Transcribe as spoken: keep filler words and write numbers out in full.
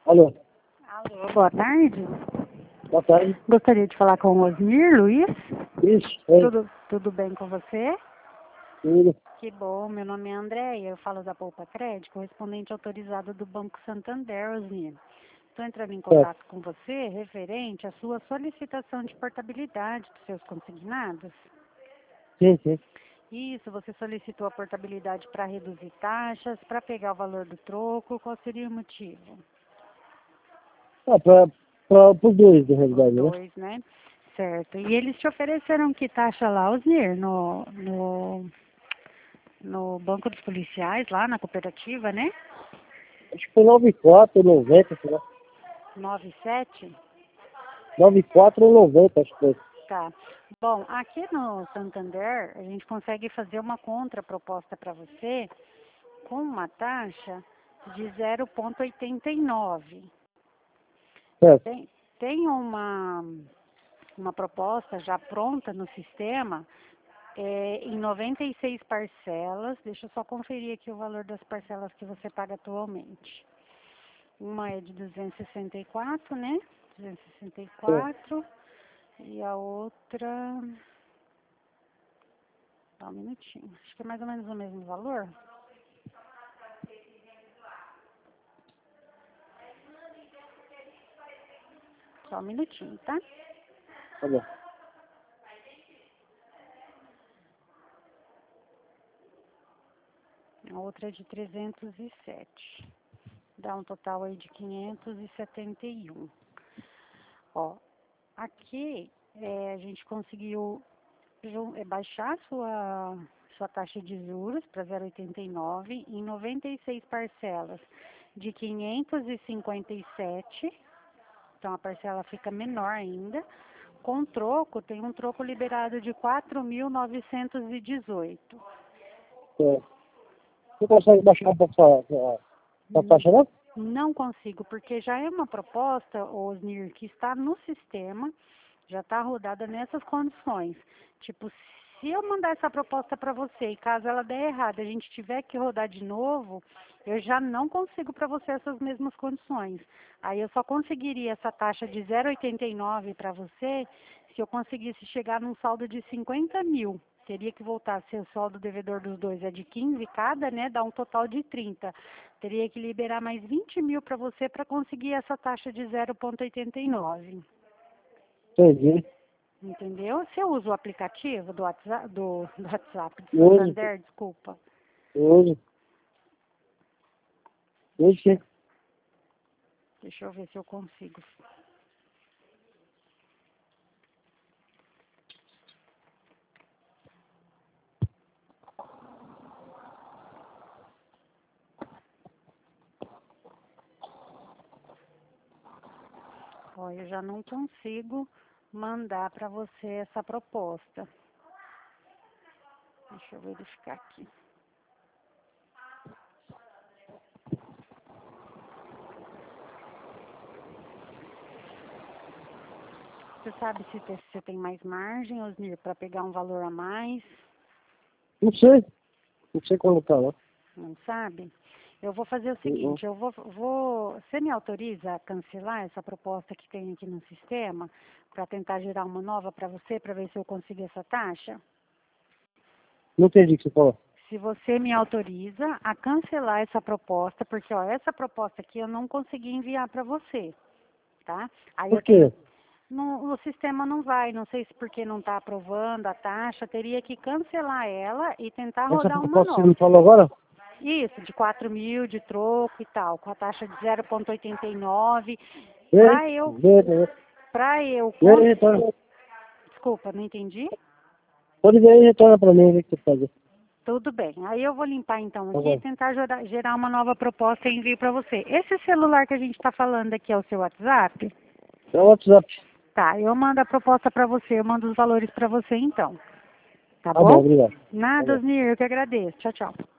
Alô, Alô, boa tarde. boa tarde. Gostaria de falar com o Osmir Luiz. Isso, oi, Tudo, tudo bem com você? tudo. Que bom, meu nome é Andréia, eu falo da Poupa Crédito, correspondente autorizado do Banco Santander, Osmir. Estou entrando em contato com você referente à sua solicitação de portabilidade dos seus consignados. Sim, sim. Isso, você solicitou a portabilidade para reduzir taxas, para pegar o valor do troco, qual seria o motivo? Ah, pra, pra, pros dois, na Os realidade, né? dois, né? Certo. E eles te ofereceram que taxa lá, Osmir, no, no, no banco dos policiais, lá na cooperativa, né? Acho que foi noventa e quatro ou noventa, sei lá. nove sete? noventa e quatro ou noventa, acho que foi. Tá. Bom, aqui no Santander, a gente consegue fazer uma contraproposta para você com uma taxa de zero vírgula oitenta e nove. Certo. Tem, tem uma, uma proposta já pronta no sistema é, em noventa e seis parcelas. Deixa eu só conferir aqui o valor das parcelas que você paga atualmente. Uma é de duzentos e sessenta e quatro, né? duzentos e sessenta e quatro. E a outra... Só um minutinho. Acho que é mais ou menos o mesmo valor. Só um minutinho, tá? Tá bom. A outra é de trezentos e sete. Dá um total aí de quinhentos e setenta e um. Ó, aqui é, a gente conseguiu jun- é, baixar sua, sua taxa de juros para zero vírgula oitenta e nove em noventa e seis parcelas de quinhentos e cinquenta e sete. Então a parcela fica menor ainda. Com troco, tem um troco liberado de quatro mil novecentos e dezoito. É. Você consegue baixar um pouco a, a, a taxa, não? Não consigo, porque já é uma proposta, Osnir, que está no sistema, já está rodada nessas condições. Tipo, se eu mandar essa proposta para você e caso ela der errado, a gente tiver que rodar de novo, eu já não consigo para você essas mesmas condições. Aí eu só conseguiria essa taxa de zero vírgula oitenta e nove para você se eu conseguisse chegar num saldo de cinquenta mil. Teria que voltar, se o saldo devedor dos dois é de quinze cada, né, dá um total de trinta. Teria que liberar mais vinte mil para você para conseguir essa taxa de zero vírgula oitenta e nove. Entendi. Entendeu? Você usa o aplicativo do WhatsApp, do, do WhatsApp, do Hoje, Santander, desculpa. hoje, hoje sim. Deixa eu ver se eu consigo. Ó, eu já não consigo mandar para você essa proposta. Deixa eu verificar aqui. Você sabe se te- você tem mais margem, Osnir, para pegar um valor a mais? Não sei. Não sei quando tá lá. Não sabe? Eu vou fazer o Uhum. seguinte, eu vou, vou, você me autoriza a cancelar essa proposta que tem aqui no sistema para tentar gerar uma nova para você, para ver se eu consigo essa taxa? Não entendi o que você falou. Se você me autoriza a cancelar essa proposta, porque ó, essa proposta aqui eu não consegui enviar para você, tá? Aí Por eu quê? tenho, no, o sistema não vai, não sei se porque não está aprovando a taxa, teria que cancelar ela e tentar Essa rodar uma proposta que você nova. me falou agora? Isso, de quatro mil de troco e tal, com a taxa de zero vírgula oitenta e nove. Vê aí. Para eu, Vê, vê. para eu, Vê aí, cons- retorna. desculpa, não entendi? Pode ver aí, retorna pra mim, ver o que você faz. Tudo bem. Aí eu vou limpar então Tá aqui e bom. tentar gerar, gerar uma nova proposta e envio para você. Esse celular que a gente está falando aqui é o seu WhatsApp? É o WhatsApp. Tá, eu mando a proposta para você, eu mando os valores para você então. Tá Tá bom, bom? obrigado. Tá Nada, bom. Osnir, eu que agradeço. Tchau, tchau.